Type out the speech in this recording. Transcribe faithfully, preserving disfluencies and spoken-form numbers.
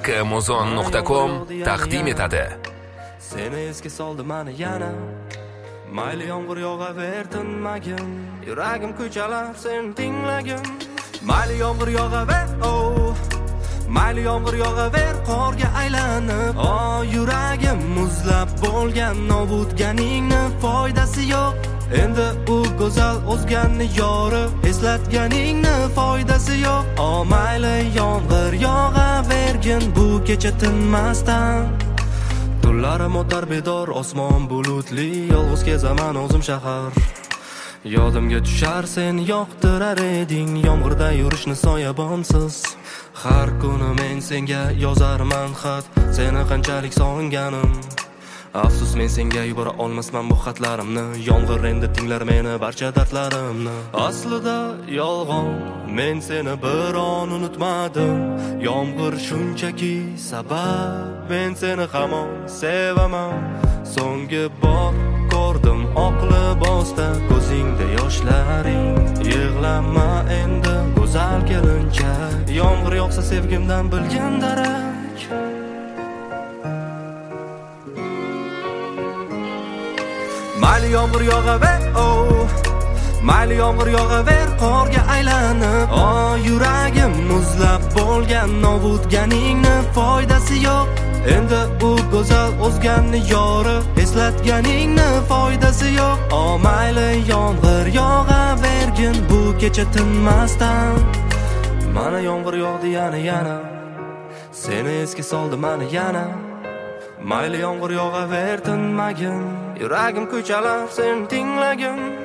Kamozon nuqta com taqdim etadi. Seni esga soldi mani yana. Mayli yomg'ir yog'aver tinmagin, yuragim ko'chalar sen tinglagin. Mayli yomg'ir yog'aver, oh, mayli yomg'ir yog'aver qorga aylanib. Oh, yuragim muzlab bo'lgan, novutganingni foydasi yo'q. Endi u go'zal o'zganni yori, eslatganingni foydasi yo'q. Oh, mayli yomg'ir yog'avergin bu kecha tinmasdan. Tunlarim o'tar bedor, osmon bulutli, yolg'iz kezaman o'zim shahar. Yodimga tushar sen yoqtirar eding, yomg'irda yurishni soyabonsiz. Har kuni men senga yozarman xat, seni qanchalik sog'inganim. Afsus, men senga yubora olmasman bu xatlarimni. Yomg'ir endi tinglar meni barcha dardlarimni. Aslida yolg'on, men seni bir on unutmadim. Yomg'ir shunchaki sabab, men seni hamon sevaman. So'nggi bor ko'rdim oq libosda ko'zingda yoshlaring. Yig'lama endi go'zal kelinchak, yomg'ir yog'sa sevgimdan bilgan darak. Mayli yomg'ir yog'aver, oh, mayli yomg'ir yog'aver qorga aylanib. Oh, yuragim muzlab bo'lgan, novutganingni foydasi yo'q. Endi u go'zal o'zganni yori, eslatganingni foydasi yo'q. Oh, mayli yomg'ir yog'avergin bu kecha tinmasdan. Mana yomg'ir yog'di yana yana, seni esga soldi mani yana. Mayli yomg'ir yog'aver tinmagin, yuragim ko'chalar sen tinglagin.